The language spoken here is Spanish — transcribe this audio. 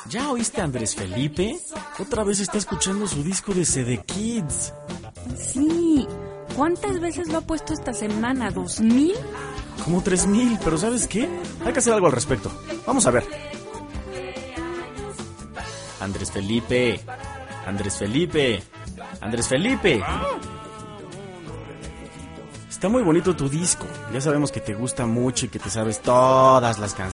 ¿Ya oíste a Andrés Felipe? Otra vez está escuchando su disco de CD Kids. Sí. ¿Cuántas veces lo ha puesto esta semana? ¿2000? Como 3000, pero ¿sabes qué? Hay que hacer algo al respecto. Vamos a ver. Andrés Felipe. Andrés Felipe. Andrés Felipe. Está muy bonito tu disco. Ya sabemos que te gusta mucho y que te sabes todas las canciones.